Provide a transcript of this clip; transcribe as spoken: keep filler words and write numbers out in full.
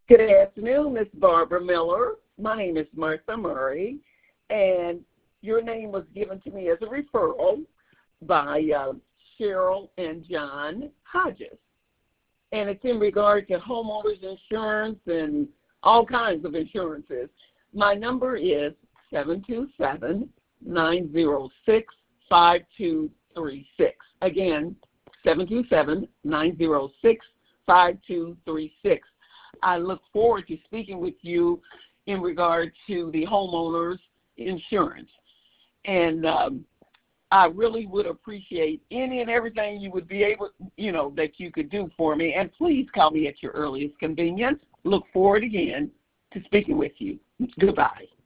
Good afternoon, Miss Barbara Miller. My name is Martha Murray, and your name was given to me as a referral by uh, Cheryl and John Hodges. And it's in regard to homeowners insurance and all kinds of insurances. My number is seven two seven, nine zero six, five two three six. Again, seven two seven, nine zero six, five two three six. I look forward to speaking with you in regard to the homeowners insurance. And um, I really would appreciate any and everything you would be able, you know, that you could do for me. And please call me at your earliest convenience. Look forward again to speaking with you. Goodbye.